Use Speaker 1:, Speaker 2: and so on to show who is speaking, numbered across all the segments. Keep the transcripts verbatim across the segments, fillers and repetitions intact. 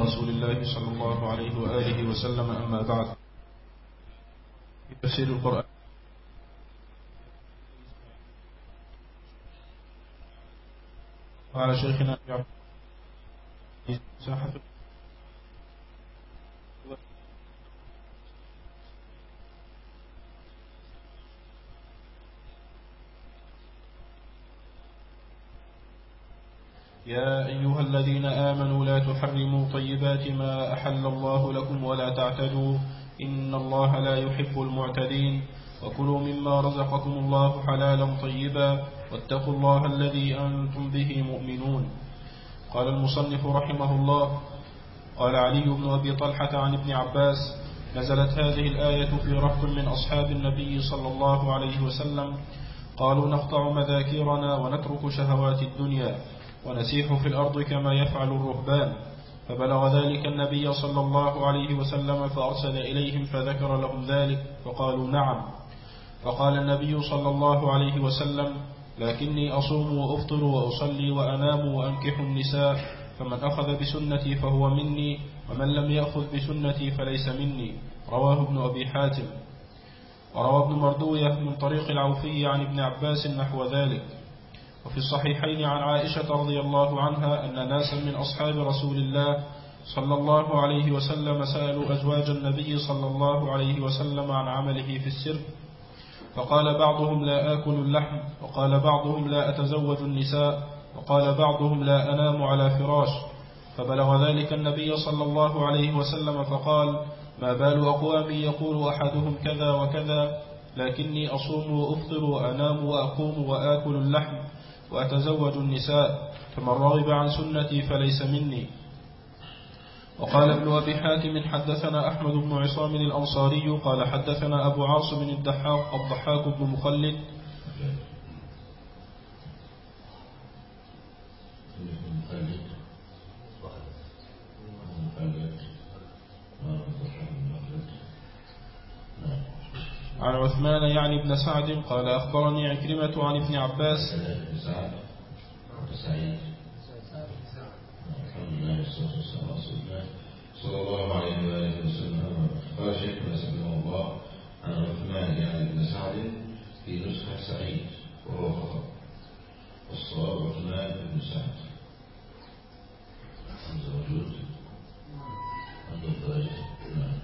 Speaker 1: رسول الله صلى الله عليه وآله وسلم. أما بعد، في تفسير القرآن وعلى شيخنا ساحة يا أيها الذين آمنوا لا تحرموا طيبات ما أحل الله لكم ولا تعتدوا إن الله لا يحب المعتدين وكلوا مما رزقكم الله حلالا طيبا واتقوا الله الذي أنتم به مؤمنون. قال المصنف رحمه الله: قال علي بن أبي طلحة عن ابن عباس: نزلت هذه الآية في رهط من أصحاب النبي صلى الله عليه وسلم قالوا نقطع مذاكيرنا ونترك شهوات الدنيا ونسيح في الأرض كما يفعل الرهبان، فبلغ ذلك النبي صلى الله عليه وسلم فأرسل إليهم فذكر لهم ذلك فقالوا نعم. فقال النبي صلى الله عليه وسلم: لكني أصوم وأفطر وأصلي وأنام وأنكح النساء، فمن أخذ بسنتي فهو مني ومن لم يأخذ بسنتي فليس مني. رواه ابن أبي حاتم. وروى ابن مردوية من طريق العوفي عن ابن عباس نحو ذلك. وفي الصحيحين عن عائشة رضي الله عنها أن ناسا من أصحاب رسول الله صلى الله عليه وسلم سألوا أزواج النبي صلى الله عليه وسلم عن عمله في السر، فقال بعضهم لا آكل اللحم، وقال بعضهم لا أتزوج النساء، وقال بعضهم لا أنام على فراش. فبلغ ذلك النبي صلى الله عليه وسلم فقال: ما بال أقوام يقول أحدهم كذا وكذا، لكني أصوم وأفطر وأنام وأقوم وآكل اللحم وأتزوج النساء، فمن رغب عن سنتي فليس مني. وقال ابن أبي حاتم: حدثنا أحمد بن عصام الأنصاري قال حدثنا أبو عاصم الضحاك الضحاك بن مخلد عن عثمان يعني ابن سعد قال أخبرني عكرمة عن ابن عباس
Speaker 2: صلى الله عليه وآله وسلم. قال شيخنا سبحانه الله عن عثمان يعني ابن سعد في نسخة سعيد وهو خطأ، والصواب عثمان بن سعد. حمزة موجود عنده الدرجة. نعم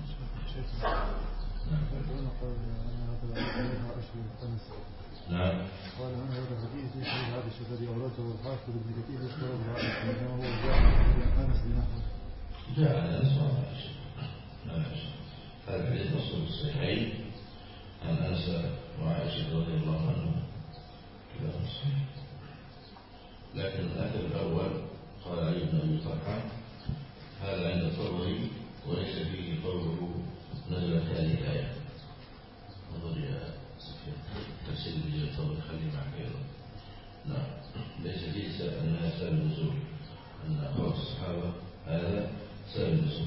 Speaker 2: نعم.
Speaker 3: قال من هذا الحديث يشهد هذا الشيء الذي أورده الحافظ ابن كثير يذكر برأيه أنه هو جاء أنس بنحوه.
Speaker 2: جاء عن أنس وعن عائشة. هذا الحديث مصدر الصحيحين عن أنس وعائشة رضي الله عنهم كلاهما صحيح. لكن الأثر الأول قال علي بن أبي طلحة هذا عند الطبري وليس فيه قوله نزلت هذه الآية. انظر يا سفيان تفسير بجل الطبري خليه معك أيضا. نعم، ليس فيه أنها سبب النزول، أن أخوات الصحابة هذا سبب النزول.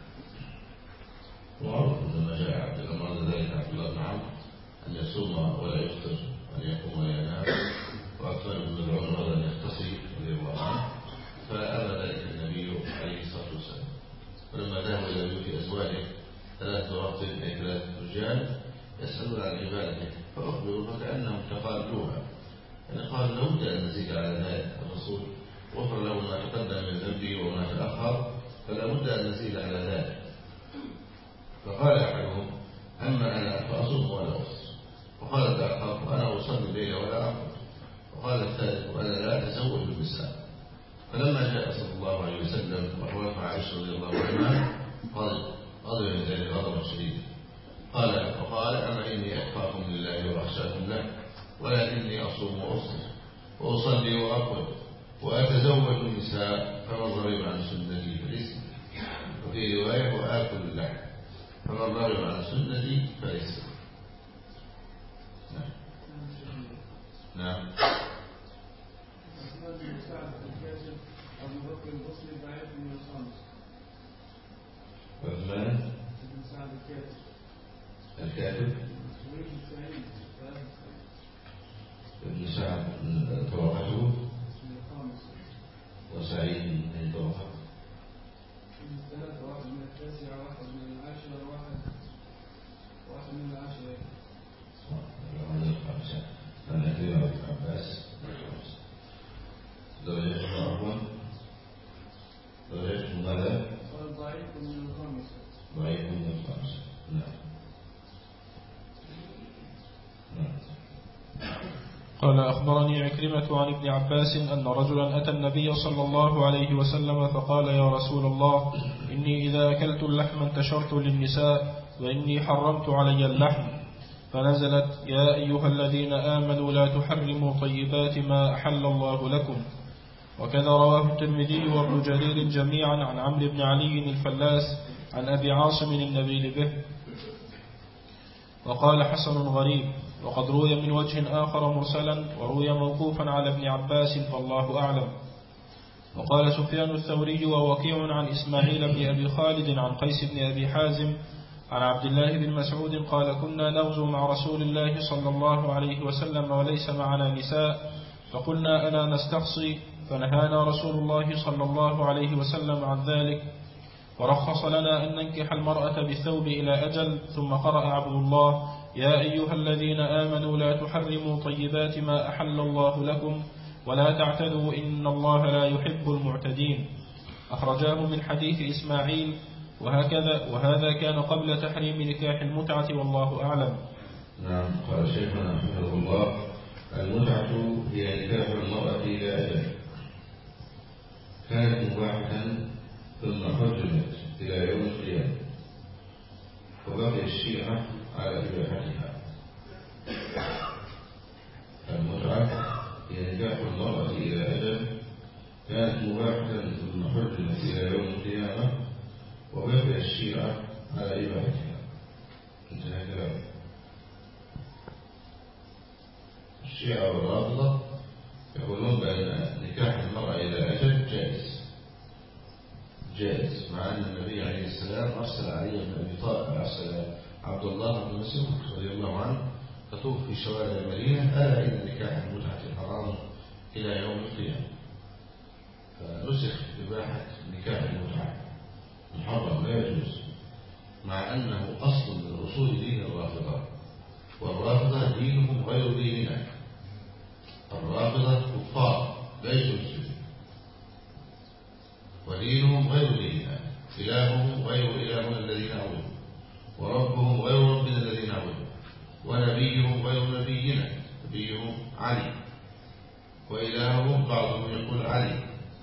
Speaker 2: ومعروف لما جاء عبد الله مرض ذلك عبد الله بن عمرو أن يصوم ولا يفطر وأن يقوم ولا ينام، وأكثر من مدعون هذا أن يختصي رضي الله عنه، فأبى ذلك النبي عليه الصلاة والسلام. ولما ذهبوا إلى بيوت أزواجه ثلاث رهط أي ثلاث رجال يسألون عن عبادته فأخبروا فكأنهم تقالوها، يعني قال لابد أن نزيد على ذلك. الرسول غفر له ما تقدم من ذنبه وما تأخر، فلا بد أن نزيد على ذلك. فقال أحدهم: أما أنا فأصوم ولا أفطر، وقال الآخر: وأنا أصلي الليل ولا أرقد، وقال الثالث: وأنا لا أتزوج النساء. فلما جاء صلى الله عليه وسلم وحوافى عائشة رضي الله عنها قال غضب من ذلك غضبا شديدا. قال فقال: أما إني أتقاكم لله وأخشاكم له، ولكني أصوم وأفطر وأصلي وأرقد وأتزوج النساء، فمن رغب عن سنتي فليس. وفي رواية: وآكل اللحم، فمن رغب عن سنتي فليس. نعم نعم. عثمان الكاتب ابن سعد من طبقته، وسعيد من طبقته.
Speaker 4: ثلاثة، واحد من التاسعة، واحد من العاشرة، واحد واحد من العاشرة.
Speaker 2: من الخمسة أنا كريم ابن عباس درجة عفوا درجة ماذا؟
Speaker 4: ضعيف من الخمسة.
Speaker 2: ضعيف من الخمسة. نعم. نعم.
Speaker 1: قال أخبرني عكرمة عن ابن عباس أن رجلا أتى النبي صلى الله عليه وسلم فقال يا رسول الله إني إذا أكلت اللحم انتشرت للنساء وإني حرمت علي اللحم، فنزلت يا أيها الذين آمنوا لا تحرموا طيبات ما أحل الله لكم. وكذا رواه الترمذي وابن جرير جميعا عن عمرو بن علي الفلاس عن أبي عاصم النبيل به. وقال حسن غريب، وقد روي من وجه آخر مرسلا وروي موقوفا على ابن عباس فالله أعلم. وقال سفيان الثوري ووكيع عن إسماعيل بن أبي خالد عن قيس بن أبي حازم عن عبد الله بن مسعود قال كنا نغزو مع رسول الله صلى الله عليه وسلم وليس معنا نساء، فقلنا ألا نستقصي، فنهانا رسول الله صلى الله عليه وسلم عن ذلك، ورخص لنا أن ننكح المرأة بالثوب إلى أجل. ثم قرأ عبد الله يا أيها الذين آمنوا لا تحرموا طيبات ما أحل الله لكم ولا تعتدوا إن الله لا يحب المعتدين. أخرجاه من حديث إسماعيل وهكذا، وهذا كان قبل تحريم نكاح المتعة والله أعلم.
Speaker 2: نعم. قال شيخنا حفظه الله المتعة هي نكاح المرأة إلى أجل، كانت مباحة ثم حرمت إلى يوم القيامة، وبقي الشيعة على إباحتها. المتعة هي نكاح المرأة إلى أجل، كانت مباحة ثم حرمت إلى يوم القيامة، وبقي الشيعة على إباحتها. انتهى كلامه. الشيعة والرافضة يقولون بأن نكاح المرأة إلى أجل جائز جائز مع أن النبي عليه السلام أرسل علي بن أبي طالب، أرسل عبد الله بن مسعود رضي الله عنه تطوف في شوارع المدينة ألا إن نكاح المتعة حرام إلى يوم القيامة، فنسخ إباحة نكاح المتعة محرم لا يجوز، مع أنه أصل من أصول دين الرافضة، والرافضة دينهم غير ديننا. الرافضة كفار ليسوا مسلمين، ودينهم غير ديننا، إلههم غير إلهنا الذي نعبده، وربهم غير ربنا الذي نعبده، ونبيهم غير نبينا، نبيهم علي، وإلههم بعضهم يقول علي،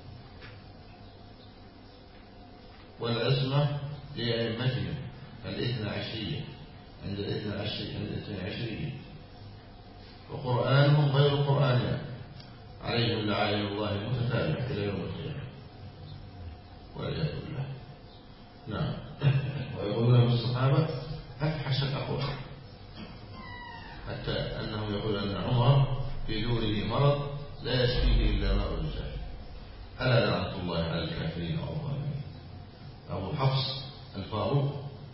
Speaker 2: والعصمة لأئمتهم الاثنى عشرية عند الاثنى عشرية عند الاثنى عشرية، وقرآنهم غير قرآننا عليهم لعائن الله المتتابع إلى يوم القيامة والعياذ بالله. نعم. ويقولون من الصحابة أفحش الأقوال، حتى أنه يقول أن عمر في دوره مرض لا يشفيه إلا ماء الرجال. ألا لعنة الله على الكافرين والظالمين. أبو حفص الفاروق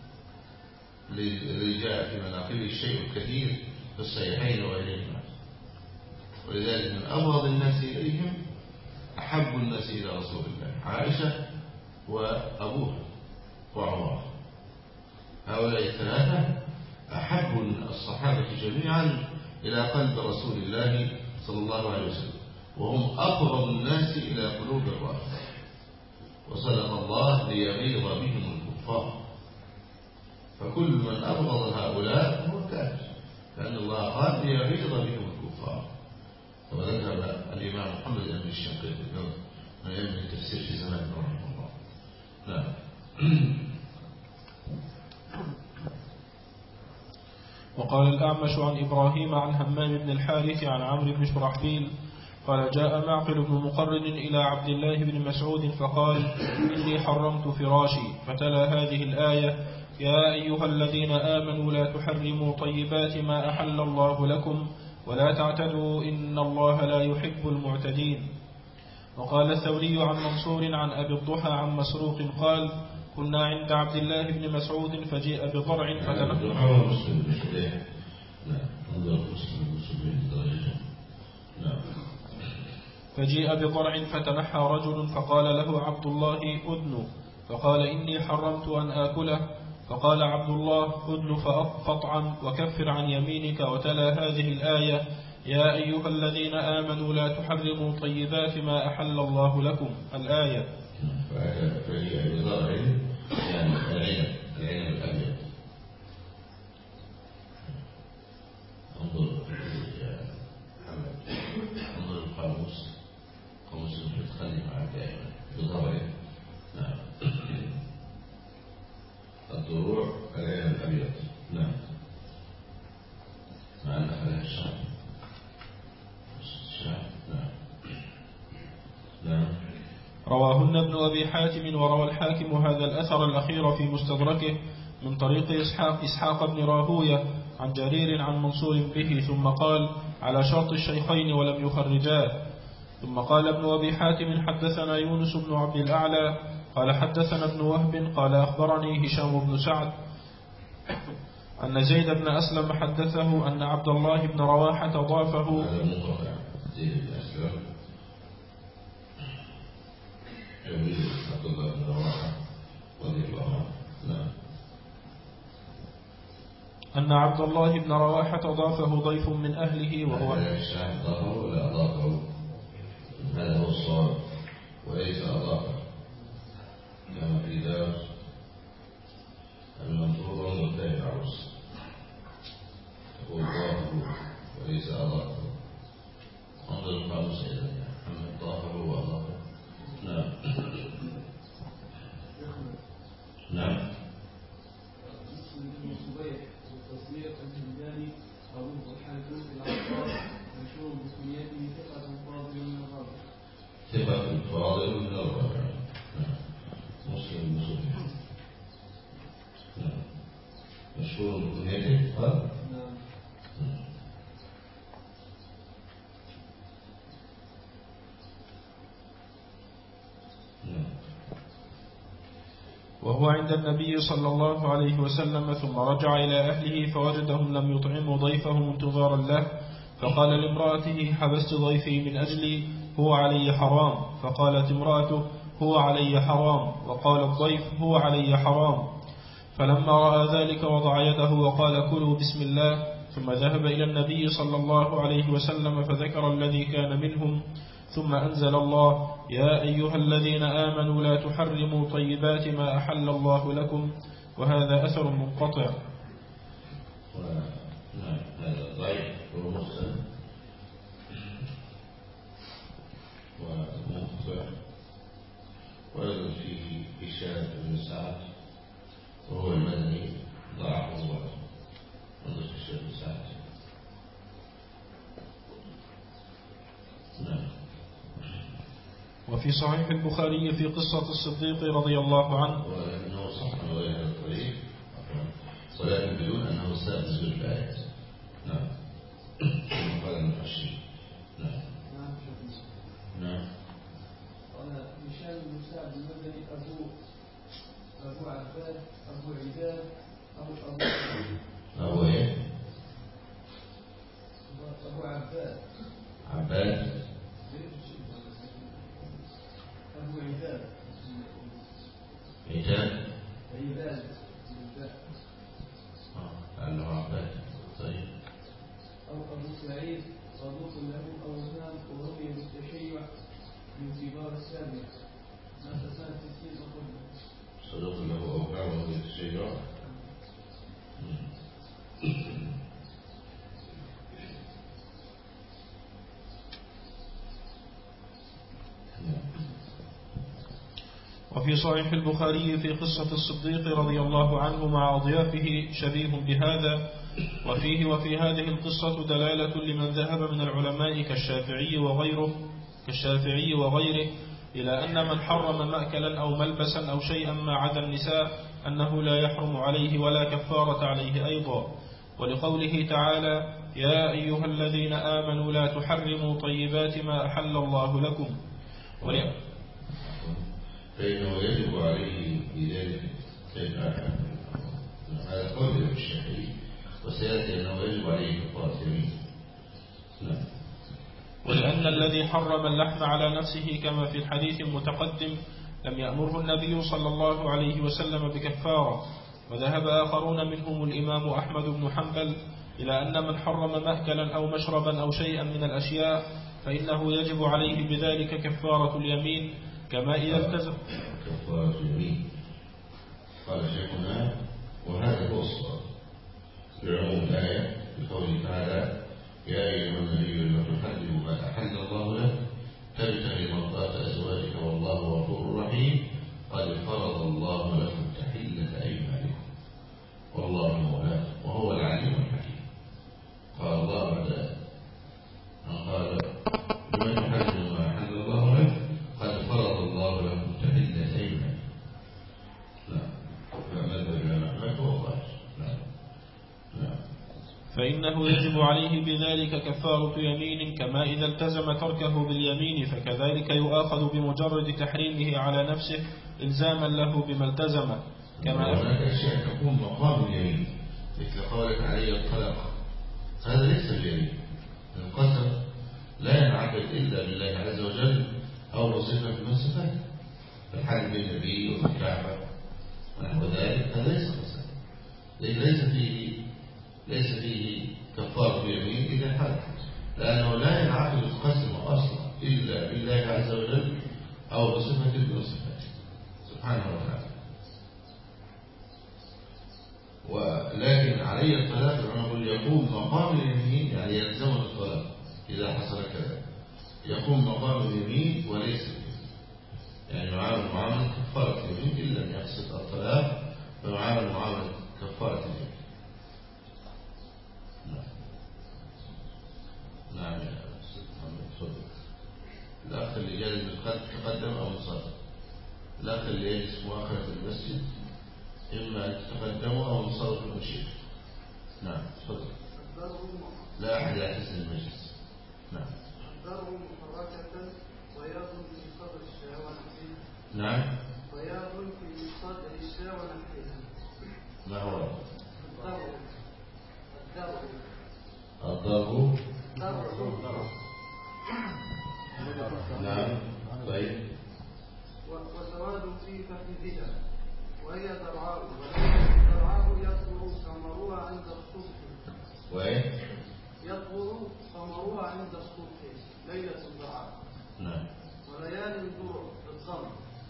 Speaker 2: الذي جاء في مناقبه الشيء الكثير في الصحيحين وغيرهما، ولذلك من أبغض الناس إليهم أحب الناس إلى رسول الله عائشة وأبوها وعمر، هؤلاء الثلاثة أحب الصحابة جميعا إلى قلب رسول الله صلى الله عليه وسلم، وهم أقرب الناس إلى قلوب الرافضة، وصدق الله ليغيظ بهم الكفار، فكل من أبغض هؤلاء هو كافر، لأن الله قال ليغيظ بهم الكفار. وذكر الإمام محمد بن الشنقيطي من أئمة التفسير في زمان رحمه الله. نعم.
Speaker 1: وقال الأعمش عن إبراهيم عن همام بن الحارث عن عمرو بن شرحبيل قال جاء معقل بن مقرن إلى عبد الله بن مسعود فقال إني حرمت فراشي، فتلا هذه الآية يا أيها الذين آمنوا لا تحرموا طيبات ما أحل الله لكم ولا تعتدوا إن الله لا يحب المعتدين. وقال الثوري عن منصور عن أبي الضحى عن مسروق قال كنا عند عبد الله بن مسعود فجيء بضرع فتنحى فجيء بضرع فتنحى رجل فقال له عبد الله أذن فقال إني حرمت أن آكله. فقال عبد الله أدل فاطعم وكفر عن يمينك، وتلا هذه الآية: يا أيها الذين آمنوا لا تحرموا طيبات ما أحل الله لكم، الآية.
Speaker 2: فهي بضرع يعني العنب العنب الأبيض. انظر يا محمد، انظر القاموس، قاموس الخلي معك دائما بضرع. نعم. الضروع العنب الأبيض. نعم. مع أن أخذها الشعب الشعب. نعم. نعم.
Speaker 1: رواهن ابن أبي حاتم، وروى الحاكم هذا الأثر الأخير في مستدركه من طريق إسحاق, إسحاق بن راهوية عن جرير عن منصور به، ثم قال: على شرط الشيخين ولم يخرجاه. ثم قال ابن أبي حاتم: حدثنا يونس بن عبد الأعلى قال حدثنا ابن وهب قال أخبرني هشام بن سعد أن زيد بن أسلم حدثه أن عبد الله بن رواحة ضافه.
Speaker 2: زيد بن أسلم يومئذ عبد الله بن رواحة رضي الله عنه. نعم.
Speaker 1: أن عبد الله بن رواحة ضافه ضيف من أهله، وهو
Speaker 2: الشاهد ضافه ولا أضافه؟ هذا هو الصواب، وليس أضافه كما في دار المنصور والمنتهي العروس تقول ضافه وليس أضافه. انظر القاموس أيضا يا محمد، ضافه وأضافه. نعم. نعم. ثقة فاضل من الرابع. مسلم مسلم. نعم. مشهور بكنيته. قال نعم.
Speaker 1: وهو عند النبي صلى الله عليه وسلم، ثم رجع إلى أهله فوجدهم لم يطعموا ضيفه انتظارا له، فقال لامرأته: حبست ضيفي من أجلي، هو علي حرام. فقالت امرأته: هو علي حرام. وقال الضيف: هو علي حرام. فلما رأى ذلك وضع يده وقال: كلوا بسم الله. ثم ذهب إلى النبي صلى الله عليه وسلم فذكر الذي كان منهم، ثم أنزل الله: يا أيها الذين آمنوا لا تحرموا طيبات ما أحل الله لكم. وهذا أثر منقطع.
Speaker 2: هذا ضعيف ومرسل ومنقطع، ويوجد فيه هشام بن سعد وهو المدني ضعفه الله. انظر هشام بن سعد. نعم.
Speaker 1: وفي صحيح البخاري في قصة الصديق رضي الله عنه،
Speaker 2: ولكنه صح من غير هذا الطريق، ولكن بدون أنه ساب نزول الآية. نعم. ثم قال المحشي. نعم. نعم.
Speaker 4: قال هشام بن سعد المدني أبو أبو عباد أبو عباد أبو أبو
Speaker 2: أبو إيه؟
Speaker 4: أبو عباد
Speaker 2: عباد
Speaker 4: أبو عباد
Speaker 2: عباد
Speaker 4: عباد
Speaker 2: لأنه عباد. طيب.
Speaker 4: أو أبو سعيد صدوق له أوهام ورمي بالتشيع من كبار السابع مات سنة ستين وقبل.
Speaker 2: صدوق له أوهام ورمي بالتشيع.
Speaker 1: وفي صحيح البخاري في قصة الصديق رضي الله عنه مع أضيافه شبيه بهذا، وفيه وفي هذه القصة دلالة لمن ذهب من العلماء كالشافعي وغيره كالشافعي وغيره إلى أن من حرم مأكلا أو ملبسا أو شيئا ما عدا النساء أنه لا يحرم عليه ولا كفارة عليه أيضا، ولقوله تعالى: يا أيها الذين آمنوا لا تحرموا طيبات ما أحل الله لكم.
Speaker 2: فإنه يجب عليه بذلك هذا قول الشافعي، وسيأتي أنه يجب عليه كفارة يمين. نعم.
Speaker 1: ولأن الذي حرم اللحم على نفسه كما في الحديث المتقدم لم يأمره النبي صلى الله عليه وسلم بكفارة. وذهب آخرون منهم الإمام أحمد بن حنبل إلى أن من حرم مأكلا أو مشربا أو شيئا من الأشياء فإنه يجب عليه بذلك كفارة اليمين كما إذا التزم.
Speaker 2: كفارة اليمين قال شيخنا وهذا هو الصواب في عموم الآية بقوله تعالى يا أيها النبي لم تحرم ما أحل الله لك تبتغي مرضات أزواجك والله غفور رحيم قد فرض الله لكم تحلة أيمانكم والله مولاكم وهو العليم الحكيم. قال الله بعد أن قال بمن تحرم ما أحل الله لك قد فرض الله لكم تحلة أيمانكم. نعم فماذا بما لك هو ظاهر. نعم نعم
Speaker 1: فإنه يجب عليه بذلك كفارة يمين كما إذا التزم تركه باليمين فكذلك يؤاخذ بمجرد تحريمه على نفسه إلزاما له بما التزم. كما
Speaker 2: هناك أشياء تكون مقام اليمين مثل قولك علي الطلاق هذا ليس اليمين. القسم لا ينعقد إلا بالله عز وجل أو بصفة من صفاته الحال بالنبي والكعبة ونحو ذلك هذا ليس قسم ليس فيه ليس فيه كفارة اليمين إذا حدث لأنه لا ينعقد القسم أصلا إلا بالله عز وجل أو بصفة من صفاته سبحانه وتعالى. ولكن علي الطلاق نقول يقوم مقام اليمين يعني يلزم الطلاق إذا حصل كذا يقوم مقام اليمين وليس اليمين يعني نعامل معاملة كفارة اليمين إلا أن يقصد الطلاق فنعامل معاملة كفارة اليمين. نعم يا أستاذ محمد تفضل. الأخ اللي جالس تقدم أو انصرف. الأخ اللي يجلس مؤخرة المسجد إما أن تتقدموا أو انصرف المشيخ. نعم تفضل. لا أحد يحس المجلس. نعم.
Speaker 5: الضرب محركة بياض في صدر الشاة ونحوها.
Speaker 2: نعم.
Speaker 5: بياض في صدر الشاة ونحوها.
Speaker 2: ما هو؟
Speaker 5: الضرب.
Speaker 2: الضرب.
Speaker 5: الضرب.
Speaker 2: نعم. طيب.
Speaker 5: وسواد في فخذها وهي درعاء درعاء يطلع ثمرها عند الصبح.
Speaker 2: وين؟
Speaker 5: يطلع ثمرها عند الصبح ليلة الدرعاء.
Speaker 2: نعم.
Speaker 5: وليالي الدروع بالضم.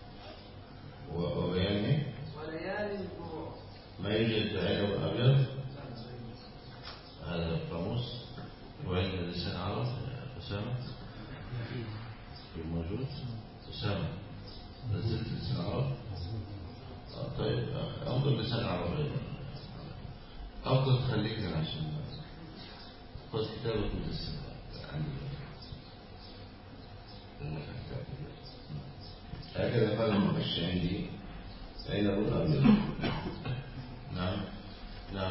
Speaker 2: وبيان
Speaker 5: وليالي الدروع.
Speaker 2: ما يوجد عين أبيض. هذا القاموس وعين اللسان عرب أسامة موجود. أسامة نزلت لسان عرب. طيب أنظر لسان عربي أفضل تخليك عشان خذ كتابك من السنة هكذا قال المخش عندي أين أقول أبيض. نعم نعم.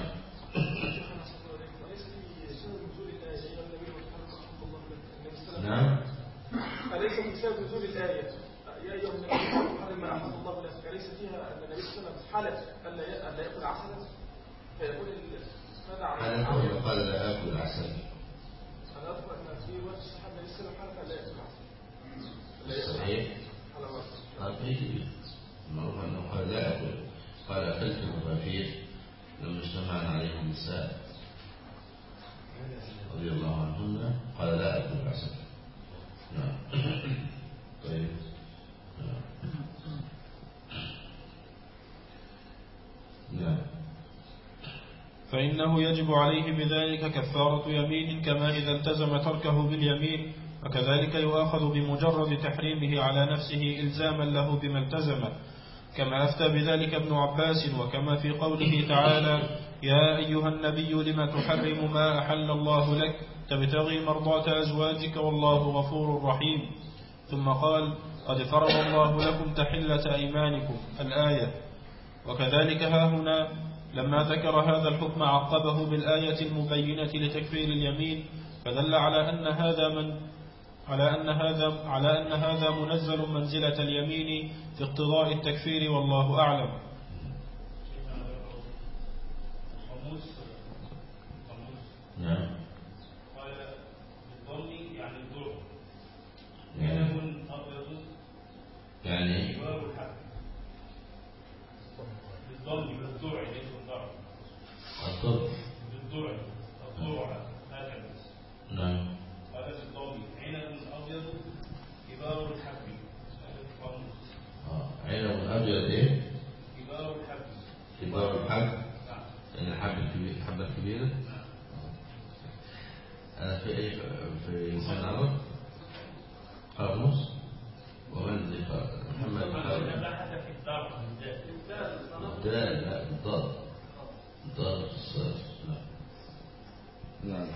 Speaker 2: نعم.
Speaker 6: أليس في سبب نزول الآية يا أيها النبي حرم ما أحل الله لك أليس فيها أن النبي صلى الله عليه وسلم حلف أن لا يأكل عسلا فيقول ماذا عن
Speaker 2: حلف قال لا آكل العسل.
Speaker 6: أنا أذكر أن في وجه الصحابة النبي صلى الله عليه وسلم حلف أن لا يأكل عسلا.
Speaker 2: صحيح. قال كيف المعروف أنه قال لا أكل قال أكلت المغافير لما اجتمعنا عليهم النساء رضي الله عنهن قال لا أكل العسل. نعم. طيب. نعم.
Speaker 1: فإنه يجب عليه بذلك كفارة يمين كما إذا التزم تركه باليمين وكذلك يؤاخذ بمجرد تحريمه على نفسه إلزاما له بما التزم كما أفتى بذلك ابن عباس وكما في قوله تعالى يا أيها النبي لما تحرم ما أحل الله لك تبتغي مرضاة أزواجك والله غفور رحيم. ثم قال قد فرض الله لكم تحلة أيمانكم الآية. وكذلك ها هنا لما ذكر هذا الحكم عقبه بالآية المبينة لتكفير اليمين فدل على أن هذا من على أن هذا على أن هذا منزل منزلة اليمين في اقتضاء التكفير والله أعلم.
Speaker 2: نعم.
Speaker 7: قال بالضم يعني الضر
Speaker 2: يعني
Speaker 7: كلام أبيض
Speaker 2: يعني
Speaker 7: جوار الضرب بالضرع ليس الضرب.
Speaker 2: الضرب
Speaker 7: بالضرع الضرع هكذا.
Speaker 2: نعم.
Speaker 7: هذا الضرب عنب أبيض كبار الحب.
Speaker 2: آه عنب أبيض إيه؟
Speaker 7: كبار الحب.
Speaker 2: كبار الحب.
Speaker 7: نعم.
Speaker 2: يعني الحب الكبير الحبة الكبيرة.
Speaker 7: نعم.
Speaker 2: أنا في أي في إنسان عرب قاموس ومن ذي محمد
Speaker 7: لا بحث في الضرب.
Speaker 2: الدال لا الضاد الضاد الصاد نعم.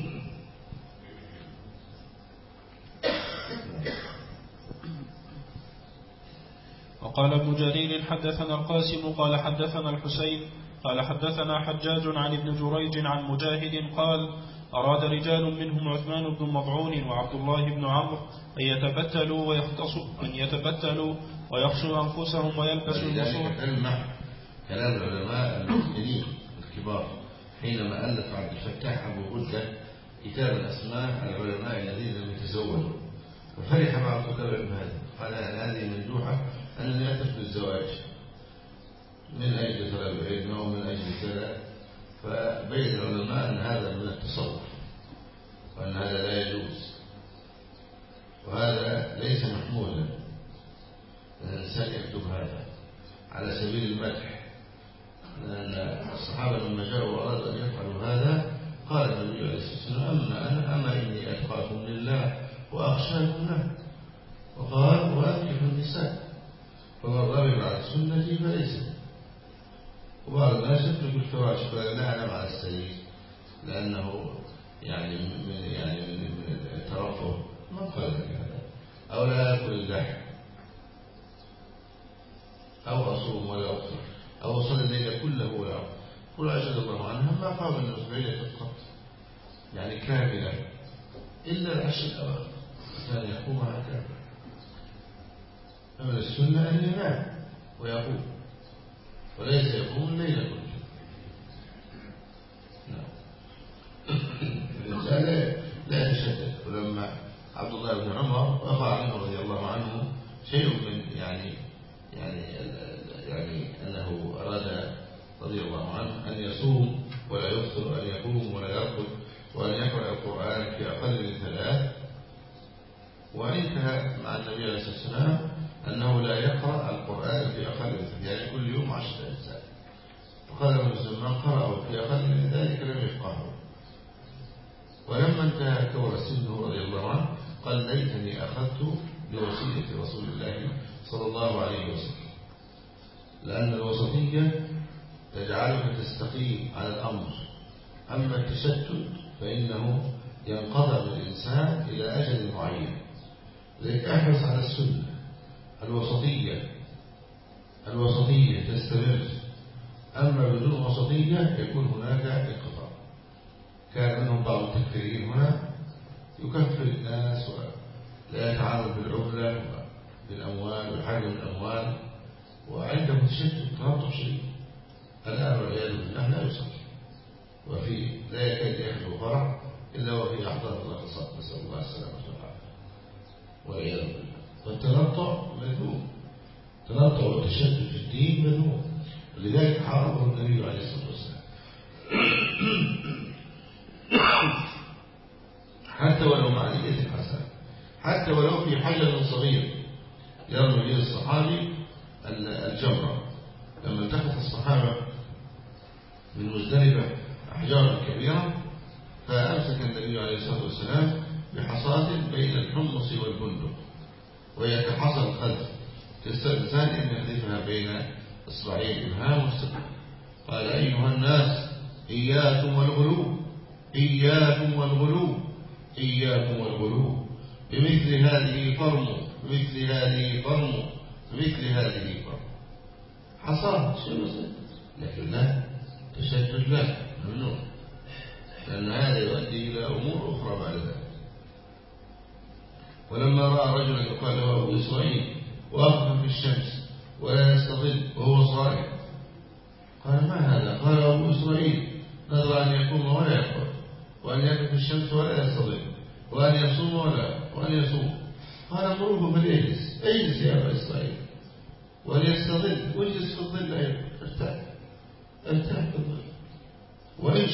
Speaker 1: وقال ابن جرير حدثنا القاسم قال حدثنا الحسين قال حدثنا حجاج عن ابن جريج عن مجاهد قال أراد رجال منهم عثمان بن مضعون وعبد الله بن عمرو أن يتبتلوا ويختصوا أن يتبتلوا ويخشوا أنفسهم ويلبسوا النصور.
Speaker 2: كلام العلماء المسلمين الكبار حينما ألف عبد الفتاح أبو غدة كتاب الأسماء العلماء الذين لم يتزوجوا ففرح مع الكتاب بهذا قال هذه مندوحة أنني أتف بالزواج من أجل طلب العلم أو من أجل كذا. فبين العلماء أن هذا من التصوف وأن هذا لا يجوز وهذا ليس محمولا أن الإنسان يكتب هذا على سبيل المدح. لأن الصحابة لما جاءوا وأرادوا أن يفعلوا هذا قال النبي عليه الصلاة والسلام أما أنا أما إني أتقاكم لله وأخشاكم له وقال وأنكحوا النساء فمن رغب عن سنتي فليس. وبعض الناس يترك الفراش فلا نعلم على السرير لأنه يعني من يعني من الترفه ما قال هذا أو لا أكل اللحم أو أصوم ولا أفطر أو أصلي الليل كله ولا أفطر. قل أجل الله عنها ما قام الناس ليلة القدر يعني كاملة إلا العشر الأواخر كان يقومها كاملة. أما السنة أن ينام ويقوم وليس يقوم الليل كله. نعم. الإنسان لا يتشدد. ولما عبد الله بن عمر وقع عنه رضي الله عنه شيء من يعني يعني يعني أنه أراد رضي الله عنه أن يصوم ولا يفطر وأن يقوم ولا يرقد وأن يقرأ القرآن في أقل من ثلاث. وانتهى مع النبي عليه الصلاة والسلام أنه لا يقرأ القرآن في أقل من ثلاث يعني كل يوم عشر أجزاء. وقال ابن زمان قرأوا في أقل من ذلك لم يفقهوا. ولما انتهى كبر سنه رضي الله عنه قال ليتني أخذت بوصية رسول الله صلى الله عليه وسلم لأن الوسطية تجعلك تستقيم على الأمر. أما التشتت فإنه ينقطع بالإنسان إلى أجل معين. لذلك أحرص على السنة الوسطية الوسطية تستمر. أما بدون وسطية يكون هناك انقطاع. كان منهم بعض التكفيرين هنا يكفر الناس ولا يتعامل بالعملة بالأموال والحاجة من الأموال وعنده تشتت تنطق شديد. الآن والعياذ بالله لا يصلي وفي لا يكاد يخلو فرع إلا وفي أحضان الله الصلاة نسأل الله السلامة والعافية والعياذ بالله. والتنطع مذموم. التنطع والتشدد في الدين مذموم. ولذلك حاربه النبي عليه الصلاة والسلام حتى ولو مع نية حسنة حتى ولو في حجر صغير يرمي به الصحابي الجمرة. لما التقط الصحابة من مزدلفة أحجار كبيرة فأمسك النبي عليه الصلاة والسلام بحصاة بين الحمص والبندق وهي كحصى الخلف تستلزم أن يحذفها بين إصبعي الإبهام والسبب. قال أيها الناس إياكم والغلو إياكم والغلو إياكم والغلو بمثل هذه فرموا بمثل هذه فرموا بمثل هذه فرموا. حصاه لكن لا تشدد لا ممنوع لأن هذا يؤدي إلى أمور أخرى بعد ذلك. ولما رأى رجلا يقال له أبو إسرائيل واقفا في الشمس ولا يستظل وهو صائم قال ما هذا؟ قال أبو إسرائيل نذر أن يقوم ولا يقعد وأن يقف في الشمس ولا يستظل وأن يصوم ولا وأن يصوم. قال مروه فليجلس اجلس يا أبو إسرائيل وأن يستظل واجلس في الظل أيضا ارتاح.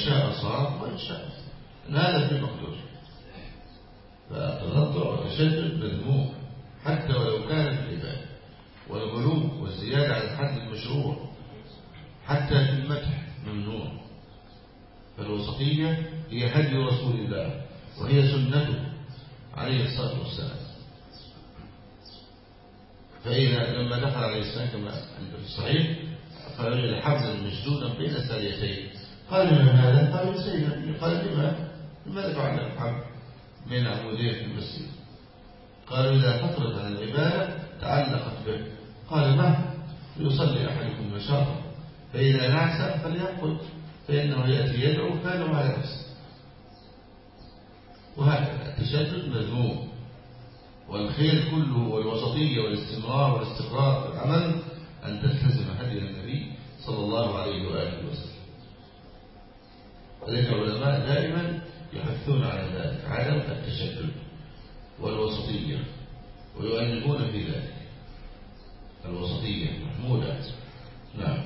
Speaker 2: شاء صار وإن شاء هذا في المقدور. فالتنطع والتشدد مذموم حتى ولو كان في العبادة، والغلو والزيادة على الحد المشروع حتى في المدح ممنوع. فالوسطية هي هدي رسول الله وهي سنته عليه الصلاة والسلام. فإذا لما دخل عليه السلام كما في الصحيح فوجد حبلا مشدودا بين ساريتين، قال من هذا؟ قال سيدنا. قال لما لماذا فعل الحبل بين عمودين في المسجد؟ قالوا إذا فترة عن العبادة تعلقت به. قال ما يصلي أحدكم مشاطا فإذا نعس فليأخذ فإنه يأتي يدعو كان على نفسه. وهكذا التشدد مذموم، والخير كله والوسطية والاستمرار والاستقرار في العمل أن تلتزم هدي النبي صلى الله عليه وآله وسلم. ولذلك العلماء دائما يحثون على ذلك، عدم التشدد والوسطية، ويؤلفون في ذلك الوسطية محمودة. نعم.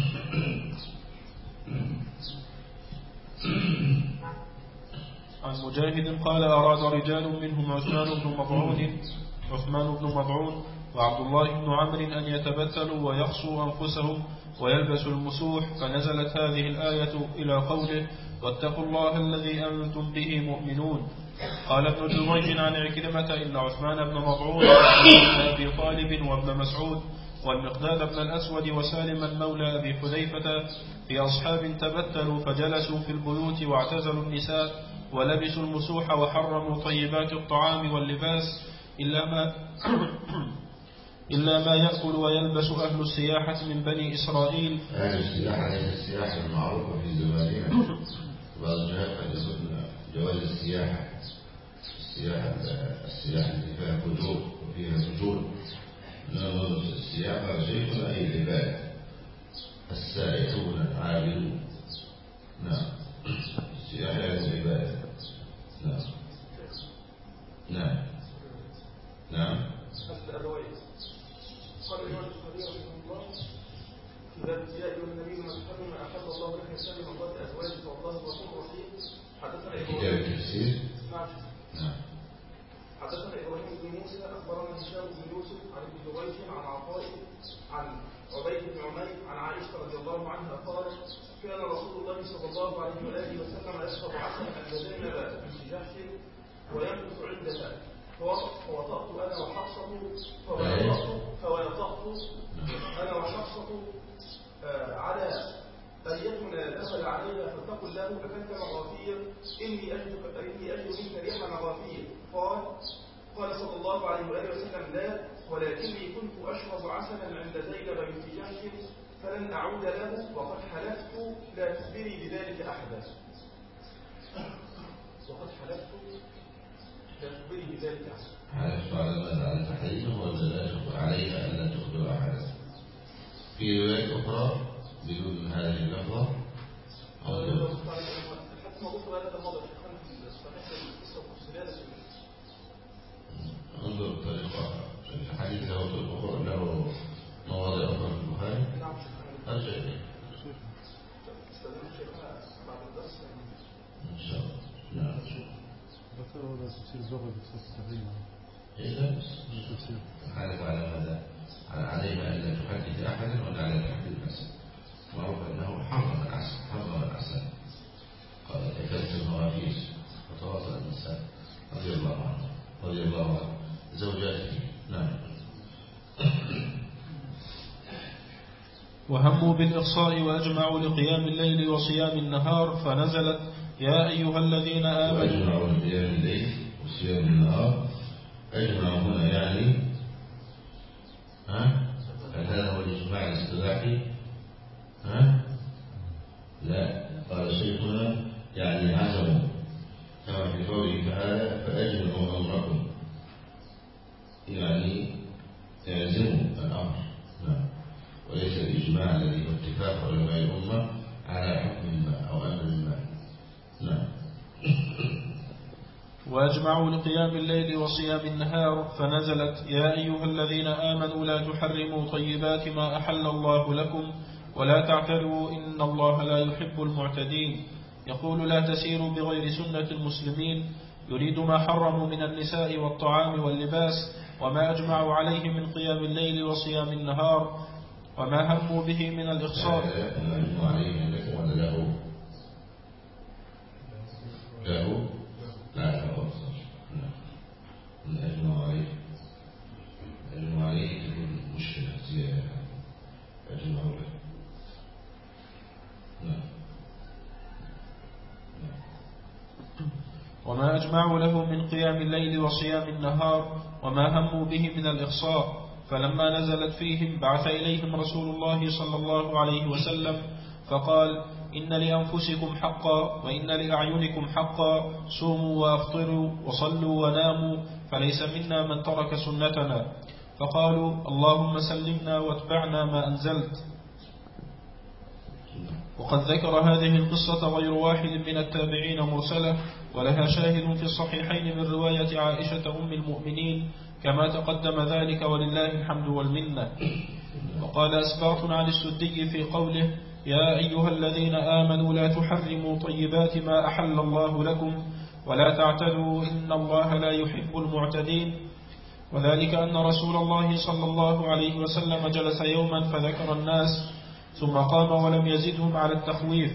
Speaker 1: عن مجاهد قال أراد رجال منهم عثمان بن مضعون عثمان بن مضعون وعبد الله بن عمرو أن يتبتلوا ويخصوا أنفسهم ويلبسوا المسوح، فنزلت هذه الآية إلى قوله واتقوا الله الذي أنتم به مؤمنون. قال ابن جريج عن عكرمة إن عثمان بن مضعون وابن أبي طالب وابن مسعود والمقداد بن الأسود وسالما مولى أبي حذيفة في أصحاب تبتلوا فجلسوا في البيوت واعتزلوا النساء ولبسوا المسوح وحرموا طيبات الطعام واللباس إلا ما إلا ما يأكل ويلبس أهل السياحة من بني إسرائيل.
Speaker 2: أهل السياحة ليس السياحة المعروفة في زماننا، بعض الناس يقولون جواز السياحة السياحة السياحة اللي فيها فجور وفيها فجور. السياحة شيء أي العبادة، السائحون العابدون. نعم السياحة العبادة. نعم نعم نعم.
Speaker 6: الرواية قال الإمام البخاري رحمه الله في باب يا أيها النبي من تحرم ما أحل الله لك من مرضات أزواجك والله غفور رحيم. حدثنا
Speaker 2: كتاب التفسير.
Speaker 6: نعم
Speaker 2: نعم.
Speaker 6: حدثنا إبراهيم بن موسى أخبرنا هشام بن يوسف عن ابن جريج عن عطاء عن عبيد بن عمير عن عائشة رضي الله عنها قالت كان رسول الله صلى الله عليه وآله وسلم يشرب عسلا عند زينب بنت جحش ويمكث عندها، فوطأت أنا وحفصة فوطأت أنا وحفصة على أن يكون دخل عليها فتقل له أكلت مغافير إني أجد إني أجد منك ريح مغافير. قال قال صلى الله عليه وآله وسلم لا ولكني كنت أشرب عسلا عند زينب بنت جحش فلن أعود له وقد حلفت لا تخبري بذلك أحدا. وقد حلفت لا تخبري بذلك أحدا.
Speaker 2: حلفت على ماذا؟ على تحريمه ولا لا يخبر عليها أن لا تخبر أحدا؟ في رواية أخرى بدون هذه اللفظة
Speaker 6: الحكم موضوع هذا الموضوع
Speaker 2: انظر الطريقة الحديث له طرق أخرى له مواضع أخرى في البخاري.
Speaker 6: نعم
Speaker 2: أرجع إليه
Speaker 6: استاذنا شيخنا بعد الدرس
Speaker 2: إن شاء الله. نعم
Speaker 3: ذكر ولا تفسير الزهر بخصوص التحريم.
Speaker 2: إذا حلف على ماذا؟ على عليها أن لا تحدث أحدا ولا على تحديد نفسه. معروف أنه حرم العسل حرم العسل قال أكلت المغافير وتواصل النساء رضي الله عنه رضي الله عنه زوجاته. نعم.
Speaker 1: وهموا بالإقصاء وأجمعوا لقيام الليل وصيام النهار فنزلت يا أيها الذين آمنوا
Speaker 2: وأجمعوا لقيام الليل وصيام النهار. أجمعوا هنا يعني ها هل هذا هو الإجماع الاصطلاحي؟ ها لا قال شيخنا يعني عزموا كما في قوله تعالى فأجمعوا أمركم يعني يعزموا الأمر. نعم وليس الإجماع الذي هو اتفاق علماء الأمة على حكم ما أو أمر ما. نعم.
Speaker 1: وأجمعوا لقيام الليل وصيام النهار فنزلت يا أيها الذين آمنوا لا تحرموا طيبات ما أحل الله لكم ولا تعتدوا إن الله لا يحب المعتدين. يقول لا تسيروا بغير سنة المسلمين، يريد ما حرموا من النساء والطعام واللباس وما أجمعوا عليه من قيام الليل وصيام النهار وما هموا به من الإخصار.
Speaker 2: له لا أبصر من أجمع عليه أجمع عليه تكون مشكلة زيادة أجمع له. نعم.
Speaker 1: وما أجمعوا له من قيام الليل وصيام النهار وما هموا به من الإخصار. فلما نزلت فيهم بعث إليهم رسول الله صلى الله عليه وسلم فقال إن لأنفسكم حقا وإن لأعينكم حقا، صوموا وأفطروا وصلوا وناموا، فليس منا من ترك سنتنا. فقالوا اللهم سلمنا واتبعنا ما أنزلت. وقد ذكر هذه القصة غير واحد من التابعين مرسلة، ولها شاهد في الصحيحين من رواية عائشة أم المؤمنين كما تقدم ذلك ولله الحمد والمنة. وقال أسباط عن السدي في قوله يا أيها الذين آمنوا لا تحرموا طيبات ما أحل الله لكم ولا تعتدوا إن الله لا يحب المعتدين، وذلك أن رسول الله صلى الله عليه وسلم جلس يوما فذكر الناس ثم قام ولم يزدهم على التخويف،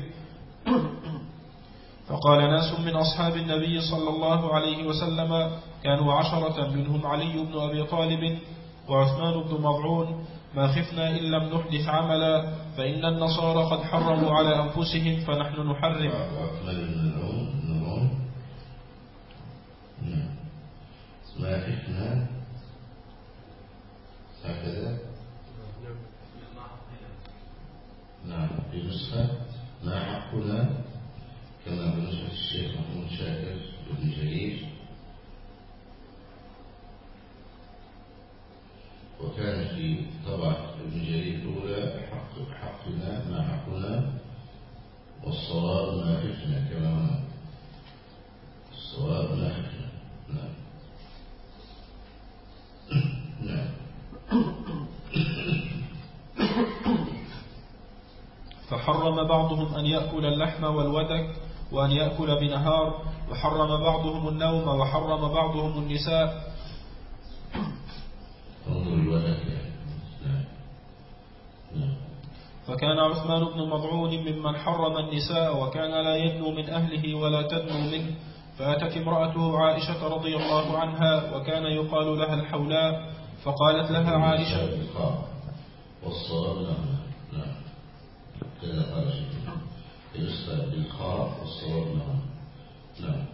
Speaker 1: فقال ناس من أصحاب النبي صلى الله عليه وسلم كانوا عشرة منهم علي بن أبي طالب وعثمان بن مضعون ما خفنا إن لم نحدث عملا فإن النصارى قد حرموا على أنفسهم فنحن نحرم.
Speaker 2: ما خفنا هكذا. نعم في نسخة ما حقنا كما بنسخة الشيخ محمود شاكر بن جرير، وكان في طبعة ابن جرير الأولى حق حقنا ما حقنا والصواب ما خفنا كما الصواب ما خفنا. نعم نعم.
Speaker 1: فحرم بعضهم أن يأكل اللحم والودك وأن يأكل بنهار، وحرم بعضهم النوم، وحرم بعضهم النساء. فكان عثمان بن مضعون ممن حرم النساء وكان لا يدنو من أهله ولا تدنو منه، فأتت امرأته عائشة رضي الله عنها وكان يقال لها الحولاء فقالت لها عائشة
Speaker 2: والصواب نعم نعم كذا قال شيء يسقى بالخاء والصواب نعم نعم.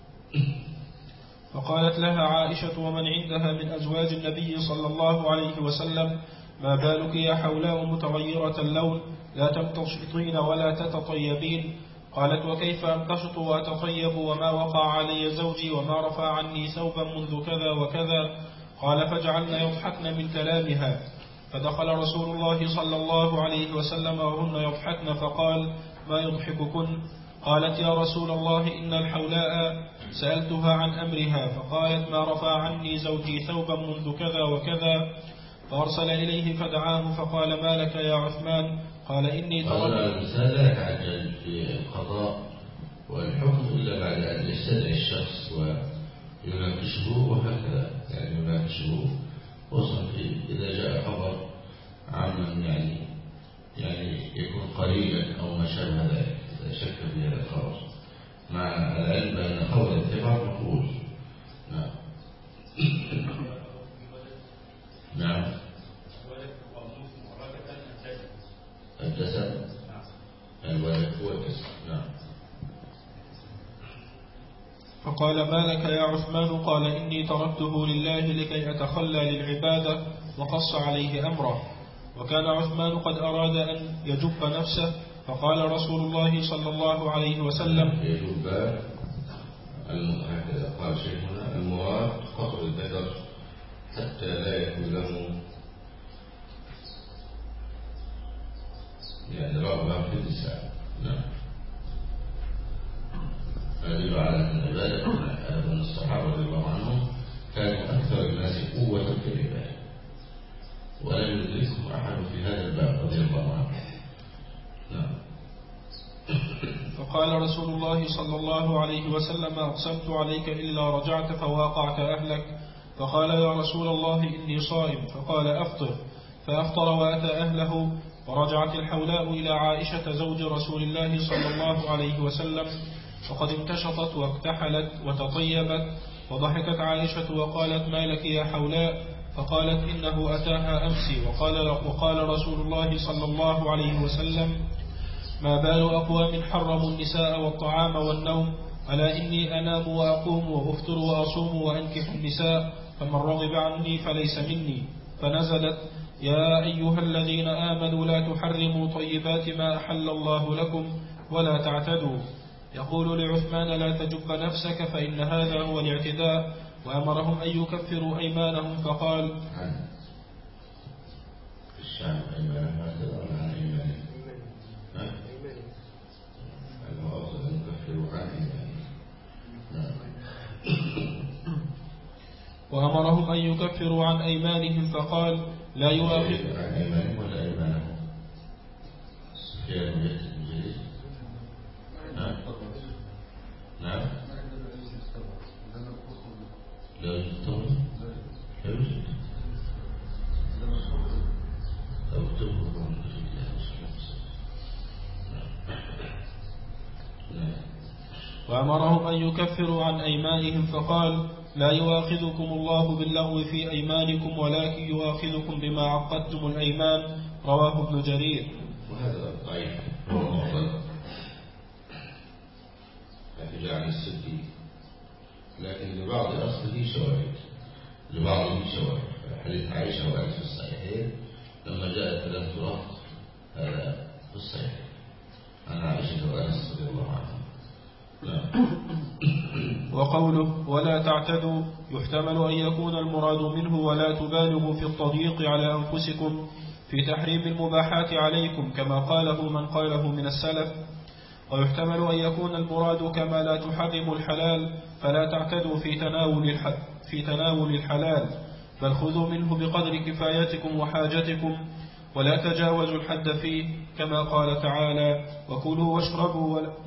Speaker 1: فقالت لها عائشة ومن عندها من أزواج النبي صلى الله عليه وسلم ما بالك يا حولاء متغيرة اللون لا تمتشطين ولا تتطيبين؟ قالت وكيف أمتشط وأتطيب وما وقع علي زوجي وما رفع عني ثوبا منذ كذا وكذا؟ قال فجعلنا يضحكن من كلامها. فدخل رسول الله صلى الله عليه وسلم وهن يضحكن فقال ما يضحككن؟ قالت يا رسول الله إن الحولاء سألتها عن أمرها فقالت ما رفع عني زوجي ثوبا منذ كذا وكذا، فأرسل إليه فدعاه فقال ما لك يا عثمان؟ قال إني
Speaker 2: تركت. الإنسان لا يتعجل في القضاء والحكم إلا بعد أن يستدعي الشخص ويناقشه وهكذا، يعني يناقشه خصوصا إذا جاء خبر عمن يعني يعني يكون قليلا أو ما شابه ذلك، إذا شك في هذا الخبر مع العلم بأن خبر الاتفاق مقبول. نعم نعم. الجسد الولد هو الجسد. نعم.
Speaker 1: فقال ما لك يا عثمان؟ قال إني تركته لله لكي أتخلى للعبادة وقص عليه أمره. وكان عثمان قد أراد أن يجب نفسه فقال رسول الله صلى الله عليه وسلم
Speaker 2: يجب هكذا قال شيخنا المراد قطع الذكر حتى لا يكون له يعني رغبة في النساء. نعم. يدل على أن العبادة أن الصحابة رضي الله عنهم كانوا أكثر الناس قوة في العبادة ولم يدركهم أحد في هذا الباب رضي الله عنه. نعم.
Speaker 1: فقال رسول الله صلى الله عليه وسلم أقسمت عليك إلا رجعت فواقعت أهلك. فقال يا رسول الله إني صائم. فقال أفطر. فأفطر وأتى أهله. ورجعت الحولاء إلى عائشة زوج رسول الله صلى الله عليه وسلم وقد امتشطت واكتحلت وتطيبت. وضحكت عائشة وقالت ما لك يا حولاء؟ فقالت إنه أتاها أمسي وقال, وقال رسول الله صلى الله عليه وسلم ما بال أقوام حرموا النساء والطعام والنوم ألا إني أنام وأقوم وأفطر وأصوم وأنكح النساء فمن رغب عني فليس مني. فنزلت يا أيها الذين آمنوا لا تحرموا طيبات ما أحل الله لكم ولا تعتدوا. يقول لعثمان لا تجب نفسك فإن هذا هو الاعتداء. وأمرهم أن يكفروا أيمانهم فقال
Speaker 2: عن الشام أيمانهم هكذا ولا عن أيمانهم؟ ها؟ المؤاخذ أن يكفروا عن أيمانهم.
Speaker 1: وأمرهم أن يكفروا عن أيمانهم فقال لا يؤاخذ
Speaker 2: عن أيمانهم ولا أيمانهم؟ سفيان بن جرير. نعم نعم لا يوجد طبعا لا يوجد أو تبقى
Speaker 1: وأمرهم أن يكفروا عن أيمانهم فقال لا يؤاخذكم الله باللغو في أيمانكم ولكن يؤاخذكم بما عقدتم الأيمان. رواه ابن جرير.
Speaker 2: وهذا ضعيف هو معضل لكن عن السدي لكن لبعض أصله شواهد لبعضه شواهد. حديث عائشة وعائشة في الصحيحين لما جاءت فلم ترى هذا في الصحيح عن عائشة وأنس رضي الله عنها.
Speaker 1: وقوله ولا تعتدوا يحتمل أن يكون المراد منه ولا تبالغوا في التضييق على أنفسكم في تحريم المباحات عليكم كما قاله من قاله من السلف. ويحتمل أن يكون المراد كما لا تحرموا الحلال فلا تعتدوا في تناول, في تناول الحلال بل خذوا منه بقدر كفايتكم وحاجتكم ولا تجاوزوا الحد فيه كما قال تعالى وكلوا واشربوا ولا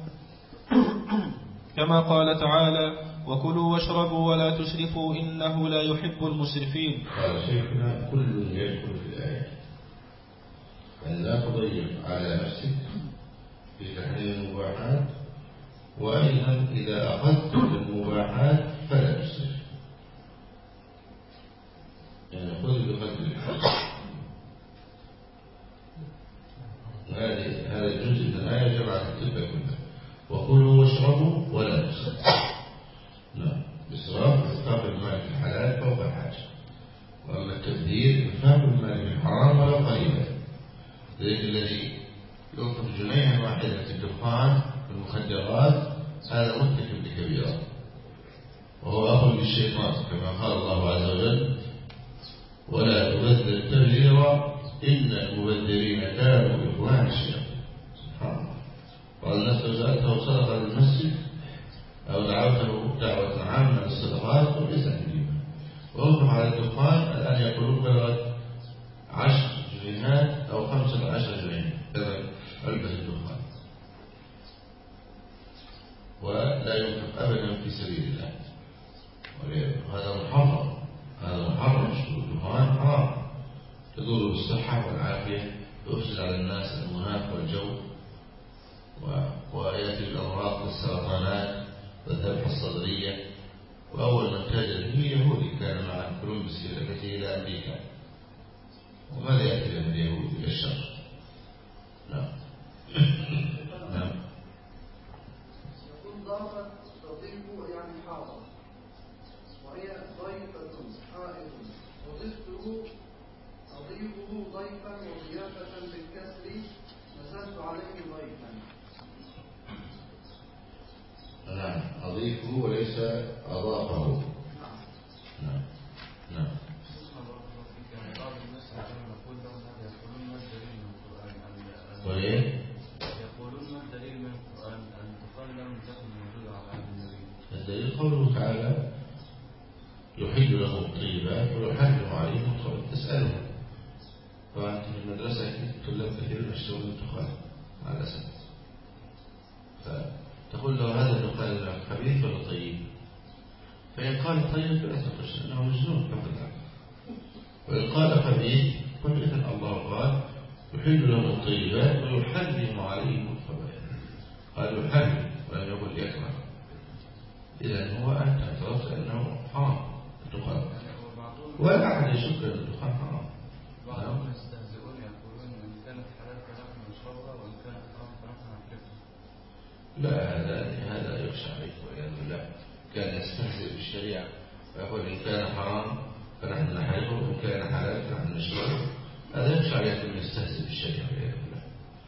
Speaker 1: كما قال تعالى وكلوا واشربوا ولا تسرفوا إنه لا يحب المسرفين.
Speaker 2: قال شيخنا كل يدخل في الآية أن لا تضيق على نفسك في تحريم المباحات وأيضا إذا أخذت بالمباحات فلا تسرف يعني خذ بقدر الحاجة. هذا الجزء من الآية جمع التبة كلها وكلوا واشربوا ولا تسرفوا. نعم الإسراف إنفاق المال في الحلال فوق الحاجة وأما التبذير إنفاق المال في الحرام ولا قليلا. ذلك الذي ينفق جنيها واحدة في الدخان في المخدرات هذا مرتكب بكبيرة وهو أخذ بالشيطان كما قال الله عز وجل ولا تبذر تبذيرا إن المبذرين كانوا إخوان الشيطان. سبحان الله. قال الناس لو سألته صدقة للمسجد أو دعوته دعوة عامة للصدقات وليس عندنا وهم على الدخان الآن يقولون بلغت عشر جنيهات أو خمسة عشر جنيه ثمن علبة الدخان ولا ينفق أبدا في سبيل الله وهذا محرم. هذا محرم. الدخان حرام تضر بالصحة والعافية ويفسد على الناس المناخ والجو ويأتي بالأمراض والسرطانات والذبحة الصدرية. وأول من تاجر فيه يهودي كان مع كولومبوس في رحلته إلى أمريكا وماذا يأتي له اليهود إلى الشرق؟ نعم نعم
Speaker 5: يقول ضافت تضيف يعني حاضر وهي ضيفة حائط وضفته أضيفه ضيفا وضيافة بالكسر نزلت عليه ضيفا.
Speaker 2: نعم أضيفه وليس أضافه.
Speaker 5: نعم
Speaker 2: نعم نعم وليه؟
Speaker 8: يقولون ما الدليل من القرآن أن الدخان لم تكن موجودة على عهد النبي؟
Speaker 2: الدليل قوله تعالى يحل لهم الطيبات ويحرم عليهم الخبائث. تسألهم طبعا في المدرسة طلاب كثير يشتغلون الدخان مع الأسف قال طيب فلا تقش أنه مجنون فقط. وإن قال خبيث قل إذن الله قال يحل لهم الطيبات ويحرم عليهم الخبائث. قال يحرم ولم يقل يكره. إذن هو أنت اعترفت أنه حرام الدخان، ولا أحد يشك أن الدخان حرام.
Speaker 8: بعضهم يستهزئون يقولون إن كانت حلال فنحن نشربها وإن كانت حرام فنحن نحرقها.
Speaker 2: لا هذا هذا يخشى عليك والعياذ بالله. كان يستهزئ بالشريعة ويقول إن كان حرام فنحن نحرقه وإن كان حلال فنحن نشربه. هذا يخشى عليك أن يستهزئ بالشريعة والعياذ بالله.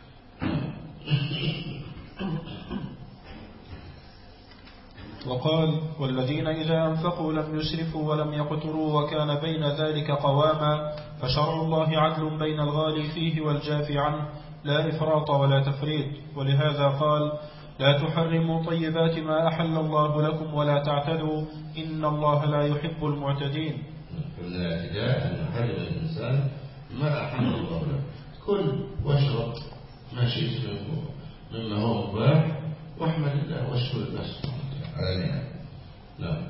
Speaker 1: وقال والذين إذا أنفقوا لم يسرفوا ولم يقتروا وكان بين ذلك قواما فشرع الله عدل بين الغالي فيه والجاف عنه لا إفراط ولا تفريط. ولهذا قال لا تحرموا طيبات ما أحل الله لكم ولا تعتدوا إن الله لا يحب المعتدين.
Speaker 2: من الاعتداء أن يحرم الإنسان ما أحل الله له. كل واشرب ما شئت مما هو مباح واحمد الله واشكر الله سبحانه وتعالى على نعم.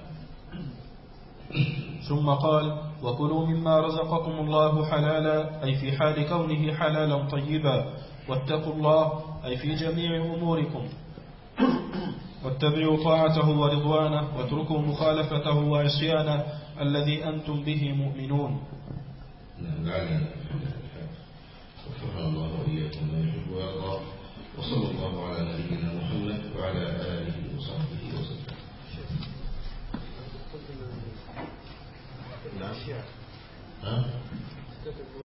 Speaker 1: ثم قال وكلوا مما رزقكم الله حلالا أي في حال كونه حلالا طيبا واتقوا الله أي في جميع أموركم واتبعوا طاعته ورضوانه واتركوا مخالفته وعصيانه الذي أنتم به مؤمنون.
Speaker 2: نعم.